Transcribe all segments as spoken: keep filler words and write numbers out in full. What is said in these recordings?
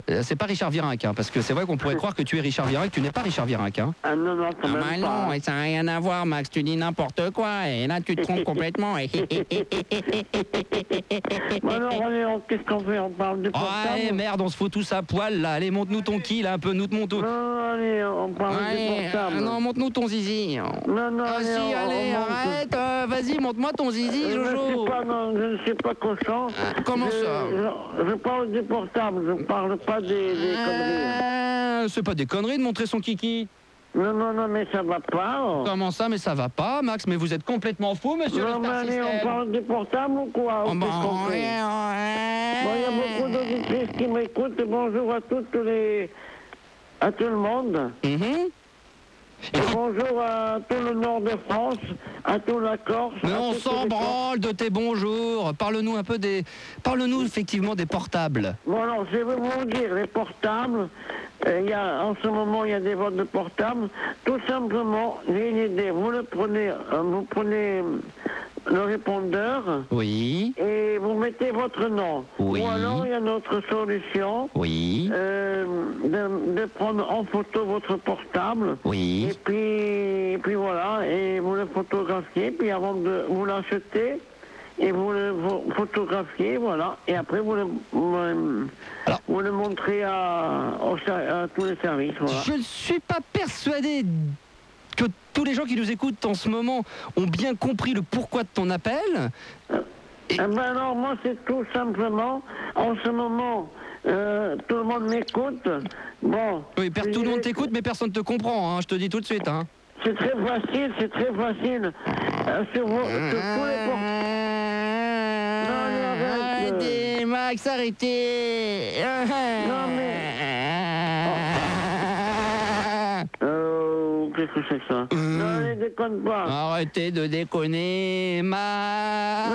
Euh, c'est pas Richard Virenque, hein, parce que c'est vrai qu'on pourrait croire que tu es Richard Virenque, tu n'es pas Richard Virenque. Hein. Ah non, non, quand Ah même bah pas. non, et ça n'a rien à voir, Max, tu dis n'importe quoi, et là tu te trompes complètement. Bon alors, allez, on- qu'est-ce qu'on fait? On parle du portable? Ouais, merde, on se fout tous à poil, là. Allez, monte-nous ton qui, là, un peu, nous monte ton... Non, allez, on parle Ouais, du portable. euh, non, monte-nous ton zizi. non, non, Ah allez, si, on- on allez, monte. arrête, euh, vas-y, monte-moi ton zizi, Je ne Jojo. suis pas, non, je ne suis pas cochon. Ah, comment je, ça je, je parle du portable, je ne parle pas des, des conneries. Euh, c'est pas des conneries de montrer son kiki. Non, non, non, mais ça va pas. Oh. Comment ça, mais ça va pas, Max, mais vous êtes complètement fou, monsieur Non, le mais Star allez, on System. parle du portable ou quoi? Oh, Ou bah, qu'est-ce qu'on fait? ouais, ouais. Bon, il y a beaucoup d'auditrices qui m'écoutent. Bonjour à toutes les... à tout le monde. Mhm. Et bonjour à tout le nord de France, à toute la Corse. Mais à on toutes s'en les branle de tes bonjours. Parle-nous un peu des... Parle-nous effectivement des portables. Bon alors, je vais vous dire, les portables, euh, il y a, en ce moment, il y a des votes de portables. Tout simplement, j'ai une idée. Vous le prenez, euh, vous prenez euh, le répondeur Oui, et vous mettez votre nom. Oui. Ou alors, il y a une autre solution, oui, euh, de, de prendre en photo votre portable. oui. Et puis, et puis voilà, et vous le photographiez, puis avant de vous l'acheter, et vous le vous photographiez, voilà, et après vous le, vous, Alors- vous le montrez à, au ser- à tous les services, voilà. Je ne suis pas persuadé que tous les gens qui nous écoutent en ce moment ont bien compris le pourquoi de ton appel. Eh ben alors, moi, c'est tout simplement, en ce moment, euh, tout le monde m'écoute, bon... Oui, per- tout le monde t'écoute, mais personne ne te comprend, hein, je te dis tout de suite. Hein. C'est très facile, c'est très facile, euh, sur, vos, sur tous les portables. Non, mais arrête, Arrêtez, Max, arrêtez. Non, Euh, qu'est-ce que c'est que ça? Non, allez, déconne pas. Arrêtez de déconner, Max.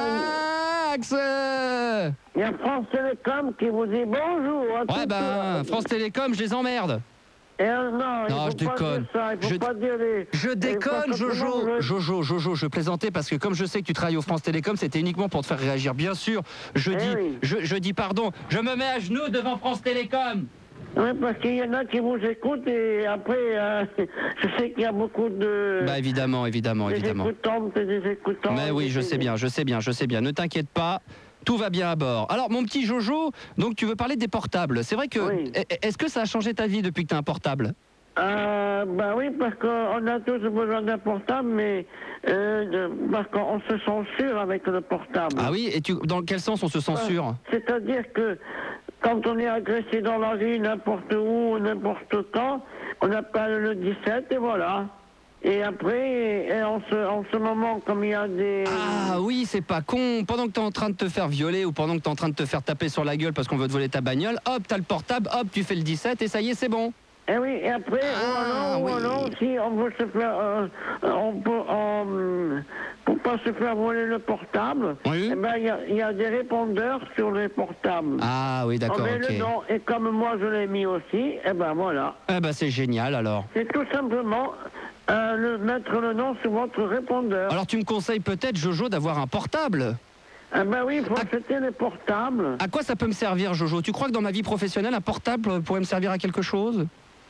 Il y a France Télécom qui vous dit bonjour. à Ouais, toutes- ben, France Télécom, je les emmerde. Et, euh, non, il Non, faut je pas déconne. dire ça, il faut Je- pas dire les... Je les- déconne, pas Jojo. simplement, je- Jojo, Jojo, je plaisantais parce que comme je sais que tu travailles au France Télécom, c'était uniquement pour te faire réagir. Bien sûr, je Eh dis, oui. je, je dis pardon. Je me mets à genoux devant France Télécom. Oui, parce qu'il y en a qui vous écoutent et après, euh, je sais qu'il y a beaucoup de... Bah évidemment, évidemment, des évidemment. écoutantes et des écoutants. Mais oui, je sais bien, je sais bien, je sais bien. Ne t'inquiète pas. Tout va bien à bord. Alors, mon petit Jojo, donc tu veux parler des portables. C'est vrai que. Oui. est- Est-ce que ça a changé ta vie depuis que tu as un portable? Euh, bah oui, parce qu'on a tous besoin d'un portable, mais euh, de- parce qu'on se censure avec le portable. Ah oui, et tu, dans quel sens on se censure? C'est-à-dire que quand on est agressé dans la rue, n'importe où, n'importe quand, on appelle le dix-sept et voilà. Et après, et en, ce, en ce moment, comme il y a des... Ah oui, c'est pas con. Pendant que t'es en train de te faire violer ou pendant que t'es en train de te faire taper sur la gueule parce qu'on veut te voler ta bagnole, hop, t'as le portable, hop, tu fais le dix-sept et ça y est, c'est bon. Et oui, et après, Ah, ou alors, oui. ou alors, si on veut se faire... euh, on peut... on- pour pas se faire voler le portable, Oui. eh ben, il y a- il y, a des répondeurs sur les portables. Ah oui, on d'accord, met ok. le nom, et comme moi je l'ai mis aussi, et ben voilà. Eh ben c'est génial alors. C'est tout simplement euh, le, mettre le nom sur votre répondeur. Alors tu me conseilles peut-être, Jojo, d'avoir un portable. Ah ben oui, il faut Ah. acheter les portables. À quoi ça peut me servir, Jojo? Tu crois que dans ma vie professionnelle, un portable pourrait me servir à quelque chose?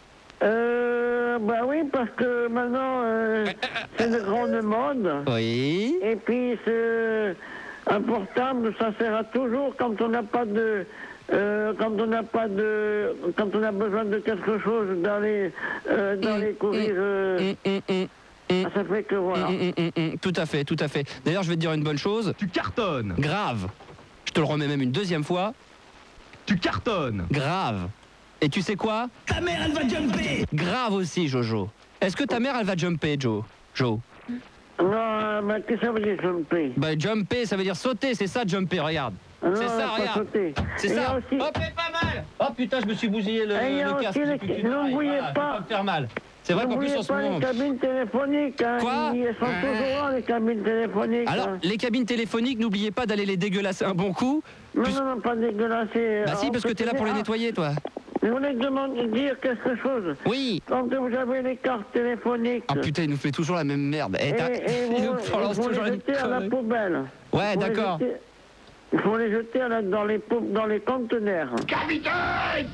Euh, ben oui, parce que maintenant, euh, c'est de grande mode. Oui. Et puis, c'est- un portable, ça sert à toujours quand on n'a pas de... euh, quand on n'a pas de... Quand on a besoin de quelque chose d'aller euh, d'aller courir... euh, Hum, hum, hum, hum. ça fait que voilà. Hum, hum, hum, hum. Tout à fait, tout à fait. D'ailleurs, je vais te dire une bonne chose. Tu cartonnes. Grave. Je te le remets même une deuxième fois. Tu cartonnes. Grave. Et tu sais quoi? Ta mère, elle va jumper. Grave aussi, Jojo. Est-ce que ta mère, elle va jumper, Joe? Joe. Non, euh, mais qu'est-ce que ça veut dire, jumper? Bah, jumper, ça veut dire sauter, c'est ça, jumper, regarde. Ah non, C'est elle ça, va pas regarde. sauter. C'est Et il y a ça. aussi- Hop, c'est pas mal. Oh putain, je me suis bousillé le, Et il y a le aussi casque. les- j'ai plus qu'une oreille, n'oubliez voilà, je vais pas- me faire mal. C'est vrai qu'en plus, N'oubliez en ce pas moment... les cabines téléphoniques, hein. Quoi Ils sont toujours là, les cabines téléphoniques. Alors, hein. les cabines téléphoniques, n'oubliez pas d'aller les dégueulasser un bon coup. Non, Puis- non, non, pas dégueulasser. Bah si, On parce que peut t'es là pour les ah, nettoyer, toi. Je voulais te demander, dire quelque chose. Oui. Quand vous avez les cartes téléphoniques, Ah putain, il nous fait toujours la même merde. Eh, et, t'as- et il vous, nous balance vous toujours les la jetez à la connerie. poubelle. Ouais, Vous les d'accord. jetez- Il faut les jeter à la- dans les pompes, dans les conteneurs. Capitaine!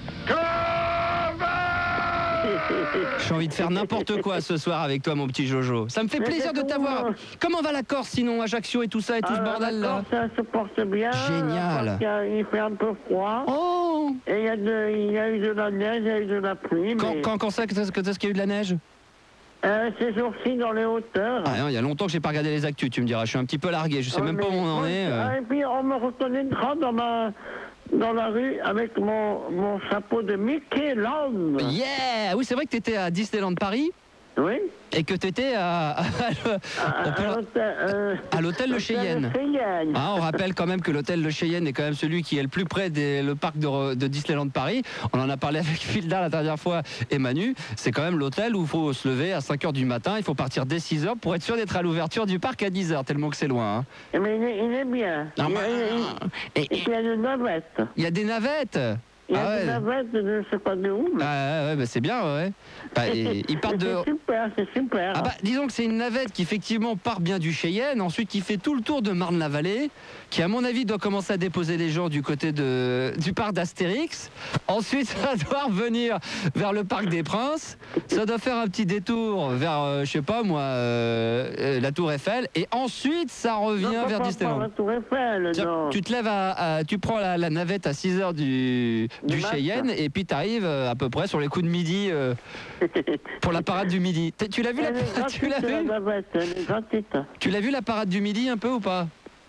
J'ai envie de faire n'importe quoi ce soir avec toi, mon petit Jojo. Ça me fait Mais plaisir c'est de t'avoir. tout. Comment va la Corse sinon, Ajaccio et tout ça et tout ce Ah, bordel là? d'accord, ça se porte bien. Génial. Parce qu'il y a- Il fait un peu froid. Oh! Et il y, a de- il y a eu de la neige, il y a eu de la pluie. Quand, mais quand, quand ça, quand est-ce que- est-ce qu'il y a eu de la neige? euh, ces jours-ci, dans les hauteurs. Ah non, il y a longtemps que j'ai pas regardé les actus, tu me diras. Je suis un petit peu largué, je sais Ah, même pas où mais on en moi, est. euh. ah, et puis, on me reconnaîtra dans, ma, dans la rue avec mon, mon chapeau de Mickey Land. Yeah! Oui, c'est vrai que tu étais à Disneyland Paris Oui. et que tu étais à, à, À, on peut- à l'hôtel, euh, à l'hôtel Le Cheyenne. Le Cheyenne. Ah, on rappelle quand même que l'hôtel Le Cheyenne est quand même celui qui est le plus près des le parc de, de Disneyland Paris. On en a parlé avec Filda la dernière fois et Manu. C'est quand même l'hôtel où il faut se lever à cinq heures du matin. Il faut partir dès six heures pour être sûr d'être à l'ouverture du parc à dix heures, tellement que c'est loin. Hein. Mais il est, il est bien. Ah, il, y a, bah, il- et- il y a une navette. Il y a des navettes. Il y a Ah des ouais. navettes de je ne sais pas de où. mais- Ah ouais, ouais, bah c'est bien, ouais. Bah, et- ils partent de. C'est super, c'est super. Ah bah, disons que c'est une navette qui effectivement part bien du Cheyenne, ensuite qui fait tout le tour de Marne-la-Vallée, qui à mon avis doit commencer à déposer les gens du côté de, du parc d'Astérix. Ensuite, ça doit revenir vers le parc des Princes. Ça doit faire un petit détour vers, euh, je sais pas moi, euh, euh, la Tour Eiffel. Et ensuite, ça revient Non, pas- vers pas- pas Disneyland. la Tour Eiffel, Tiens, non. tu te lèves à, à- tu prends la, la navette à six heures du, du Du mat. Cheyenne et puis tu arrives à peu près sur les coups de midi euh, pour la parade du midi. T'as- Tu l'as vu, la, Elle est tu l'as gratuite, la vu navette, elle est gratuite. Tu l'as vu la parade du midi un peu ou pas?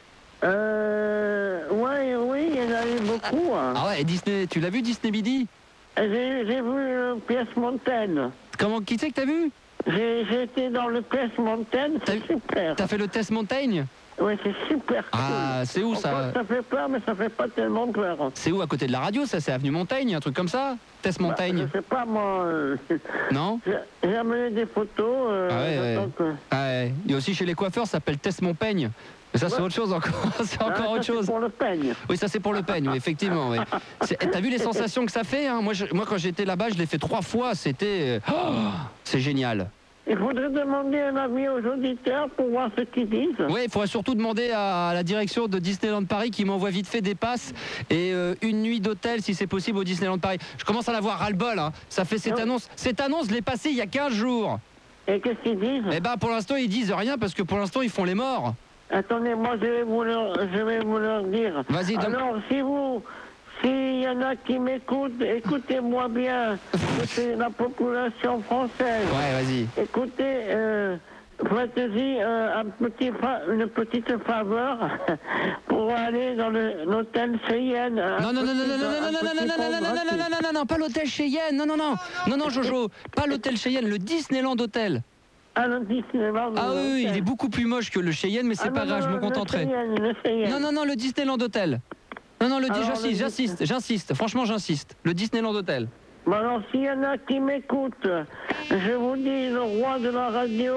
Euh, ouais, oui, il y en a eu beaucoup. Hein. Ah ouais, et Disney, tu l'as vu Disney Midi? J'ai j'ai vu euh, Pièce Montaigne. Comment, qui c'est que t'as vu? J'ai j'ai été dans le Pièce Montaigne, T'as- c'est super. T'as fait le test Montaigne? Oui, c'est super cool. Ah, c'est où Encore, ça? Ça fait peur, mais ça fait pas tellement peur. C'est où à côté de la radio ça? C'est avenue Montaigne, un truc comme ça? Test Bah, Montaigne? je sais pas, moi. euh, Non? j'ai j'ai amené des photos. euh, Ah ouais, j'attends que- Ah ouais. Il y a aussi chez les coiffeurs, ça s'appelle test Montaigne. Mais ça c'est Ouais. autre chose encore. C'est Ah, encore ça, autre c'est chose. pour le peigne. Oui, ça c'est pour le peigne, oui, effectivement. Oui. C'est- T'as vu les sensations que ça fait hein moi, je- moi, quand j'étais là-bas, je l'ai fait trois fois. C'était, oh, c'est génial. Il faudrait demander un avis aux auditeurs pour voir ce qu'ils disent. Oui, il faudrait surtout demander à la direction de Disneyland Paris qui m'envoie vite fait des passes et euh, une nuit d'hôtel si c'est possible au Disneyland Paris. Je commence à l'avoir ras-le-bol. Hein. Ça fait cette Non. annonce. Cette annonce, je l'ai passée il y a quinze jours. Et qu'est-ce qu'ils disent? Eh ben, pour l'instant, ils disent rien parce que pour l'instant, ils font les morts. Attendez, moi je vais vous leur, je vais vous leur dire. Vas-y, donne- Alors, si vous, s'il y en a qui m'écoutent, écoutez-moi bien. C'est la population française. Ouais, vas-y. Écoutez, euh, faites-y euh, un petit fa- une petite faveur pour aller dans le- l'hôtel Cheyenne. un Non, non, non, non, petit- non, non, non, un non, non, petit non, non, pont non, non, non, non, gratuit. non, non, non, pas l'hôtel Cheyenne. Non, non, non. Non, non, Jojo. Pas l'hôtel Cheyenne, le Disneyland Hôtel. Ah, le Disneyland. Ah oui, oui, il Hotel. est beaucoup plus moche que le Cheyenne, mais c'est Ah, pas non, grave, non, je me le contenterai. Cheyenne, le Cheyenne. Non, non, non, le Disneyland Hotel. Non, non, le Alors, j'insiste, le- j'insiste, j'insiste. Franchement, j'insiste. Le Disneyland Hotel. Bon, alors, s'il y en a qui m'écoutent, je vous dis, le roi de la radio.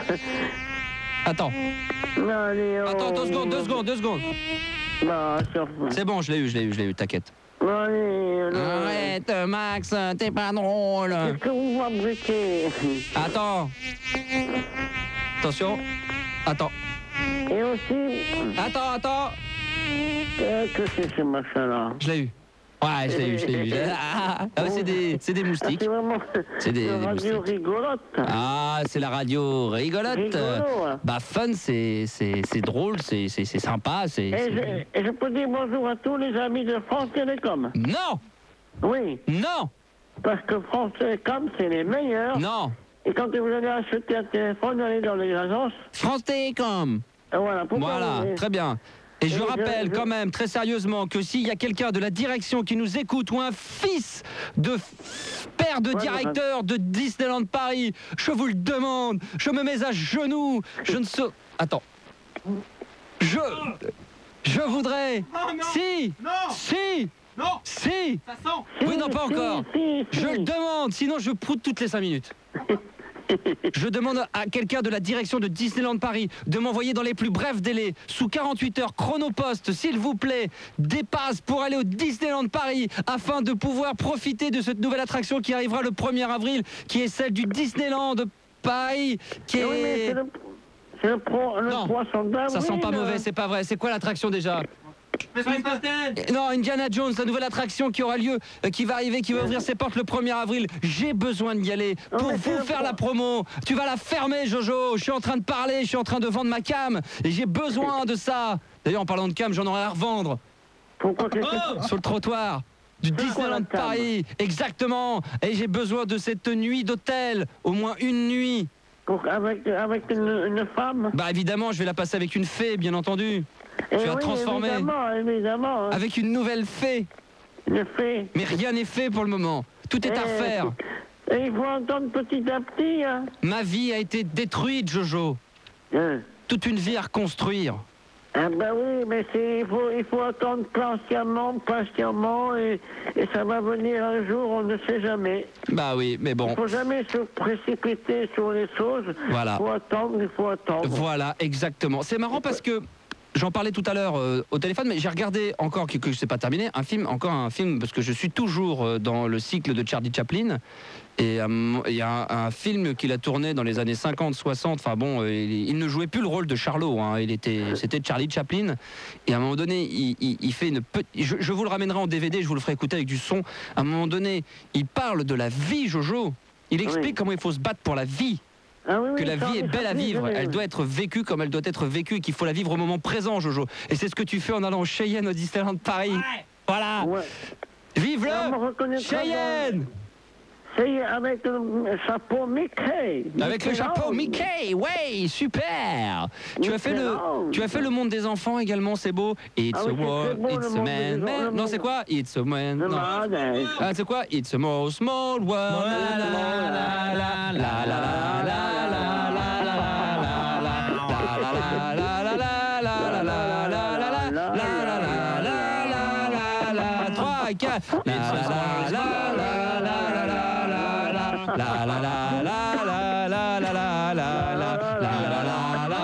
Attends, Allez, oh. attends, deux secondes, deux secondes, deux secondes. Bah, sur- C'est bon, je l'ai eu, je l'ai eu, je l'ai eu, t'inquiète. Allez, le- Arrête, Max, t'es pas drôle. Qu'est-ce que vous fabriquez? Attends. Attention. Attends. Et aussi, Attends, attends. euh, que c'est ce machin-là? Je l'ai eu. Ouais, je l'ai eu, je l'ai eu. Ah, ah, c'est des, c'est des Ah, moustiques. c'est vraiment C'est des- une des radio moustiques. rigolote. Ah, c'est la radio rigolote. Rigolo, hein. Bah, fun, c'est, c'est, c'est drôle, c'est, c'est, c'est sympa. C'est, Et c'est- je, et je peux dire bonjour à tous les amis de France Télécom. Non, Oui, non, parce que France Télécom, c'est les meilleurs. non. Et quand vous allez acheter un téléphone, allez dans les agences. France Télécom. Et voilà, pourquoi Voilà, vous- très bien. Et je Et je- rappelle je- quand même très sérieusement que s'il y a quelqu'un de la direction qui nous écoute ou un fils de f- père de Ouais, directeur de Disneyland Paris, je vous le demande, je me mets à genoux, je ne sais... Attends. Je... Je voudrais... Oh non. Si Non. Si Non. Si Ça sent. Oui, non, pas Si, encore. si, si. Je le demande, sinon je proute toutes les cinq minutes. Je demande à quelqu'un de la direction de Disneyland Paris de m'envoyer dans les plus brefs délais, sous quarante-huit heures, chronopost, s'il vous plaît, des passes pour aller au Disneyland Paris afin de pouvoir profiter de cette nouvelle attraction qui arrivera le premier avril, qui est celle du Disneyland Paris, qui Eh oui, mais est... c'est le, c'est le, pro- le Non, poisson d'avril. Ça sent pas là. mauvais, c'est pas vrai. C'est quoi l'attraction déjà? Non, Indiana Jones, la nouvelle attraction qui aura lieu, euh, qui va arriver, qui va ouvrir ses portes le premier avril. J'ai besoin d'y aller pour mais vous c'est faire pas- la promo. Tu vas la fermer, Jojo. Je suis en train de parler, je suis en train de vendre ma cam. Et j'ai besoin de ça. D'ailleurs, en parlant de cam, j'en aurais à revendre Pourquoi qu'est-ce que sur le trottoir du C'est quoi, Disneyland la cam Paris. Exactement. Et j'ai besoin de cette nuit d'hôtel. Au moins une nuit. Pour- avec, avec une, une femme Bah évidemment, je vais la passer avec une fée, bien entendu. Eh Tu vas oui, transformer évidemment, évidemment. hein. avec une nouvelle fée. Une fée. Mais rien n'est fait pour le moment. Tout est à Eh, refaire. Et il faut entendre petit à petit. Hein. Ma vie a été détruite, Jojo. Hein. Toute une vie à reconstruire. Ah ben oui, mais c'est, il, faut, il faut attendre patiemment, patiemment, et, et ça va venir un jour, on ne sait jamais. Bah oui, mais Il bon. ne faut jamais se précipiter sur les choses. Voilà. Il faut attendre, il faut attendre. Voilà, exactement. C'est marrant parce que j'en parlais tout à l'heure euh, au téléphone, mais j'ai regardé encore, que, que je sais pas terminé, un film, encore un film, parce que je suis toujours euh, dans le cycle de Charlie Chaplin. Et euh, il y a un, un film qu'il a tourné dans les années cinquante, soixante. Enfin bon, euh, il, il ne jouait plus le rôle de Charlot. Hein, il était, c'était Charlie Chaplin. Et à un moment donné, il, il, il fait une petite. Je, je vous le ramènerai en D V D, je vous le ferai écouter avec du son. À un moment donné, il parle de la vie, Jojo. Il explique Oui. comment il faut se battre pour la vie. Ah oui, Que oui, la ça, vie est ça, belle à oui, vivre, oui, elle oui. doit être vécue comme elle doit être vécue, et qu'il faut la vivre au moment présent, Jojo. Et c'est ce que tu fais en allant au Cheyenne au Disneyland Paris. Voilà. Ouais. Vive Ah, on me le reconnaîtra Cheyenne C'est avec le chapeau Mickey. avec le Mickey chapeau Mouse. Mickey. Ouais, super. Tu as fait le, Mouse. tu as fait le monde des enfants également, c'est beau. It's Ah a oui, c'est world, très beau, it's le a monde des man. enfants, man. le Non, monde- c'est quoi? It's a man. Le Non. manège. Ah, c'est quoi? It's a more small world. La, la, la, la, la, la, la, trois, quatre. La la la la la la la la la la la la la la la la la la la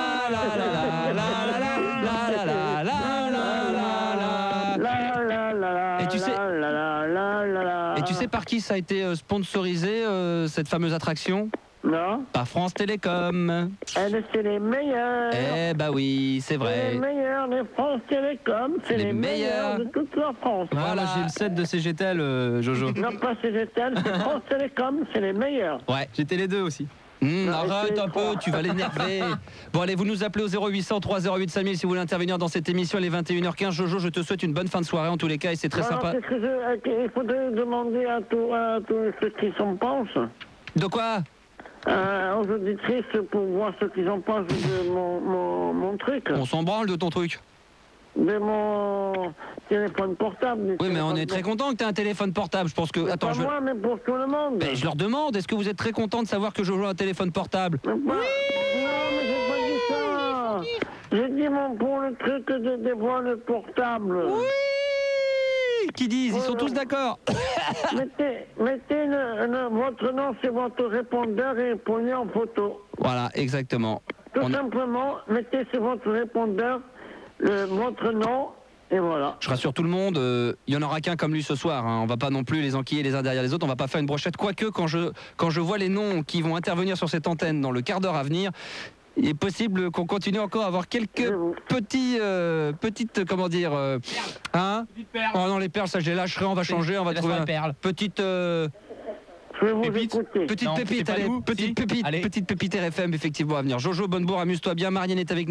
Et tu sais- Et tu sais par qui ça a été euh, sponsorisé, euh, cette fameuse attraction? Non, Par France Télécom. elle, c'est les meilleurs. Eh bah oui, c'est C'est vrai. les meilleurs de France Télécom. C'est Les les, meilleurs. meilleurs. de toute la France. Voilà. Moi j'ai le set de C G T L, euh, Jojo. Non, pas C G T L, c'est France Télécom, c'est les meilleurs. Ouais. J'étais les deux aussi. Hum, Non, arrête c'est un peu, trois. tu vas l'énerver. Bon allez, vous nous appelez au zéro huit cent trois zéro huit cinq mille si vous voulez intervenir dans cette émission. Il est vingt et une heures quinze. Jojo, je te souhaite une bonne fin de soirée en tous les cas et c'est très Alors, sympa. qu'est-ce que je- euh, il faudrait demander à, tout- à tous ceux qui s'en pensent, De quoi? euh, aux auditrices, pour voir ce qu'ils en pensent de mon, mon, mon truc, On s'en branle de ton truc. de mon téléphone portable. du Oui, mais on téléphone est très content que tu aies un téléphone portable. Je pense que. portable. Attends, Pas je. moi, mais pour tout le monde. Ben, je leur demande, est-ce que vous êtes très content de savoir que Jojo a un téléphone portable? Mais pas- Non, mais j'ai pas dit ça. J'ai dit mon pour le truc de, des voiles portables. Oui, qui disent, ils sont tous d'accord. Mettez, mettez le- le- votre nom sur votre répondeur et prenez en photo. Voilà, exactement. Tout On- simplement, mettez sur votre répondeur le- votre nom et voilà. Je rassure tout le monde, euh, il y en aura qu'un comme lui ce soir. Hein. On va pas non plus les enquiller les uns derrière les autres. On va pas faire une brochette. Quoique, quand je, quand je vois les noms qui vont intervenir sur cette antenne dans le quart d'heure à venir, il est possible qu'on continue encore à avoir quelques J'avoue. petits, euh, petites, comment dire, euh, hein Oh non, les perles, ça je les lâcherai. On va changer, on va trouver un perle. petite, euh, Je vais vous Pépite. écouter. petite Non, pépite, c'est pas allez, nous, petite si. pépite, Allez. petite pépite R F M effectivement à venir. Jojo Bonnebourg, amuse-toi bien. Marianne est avec nous.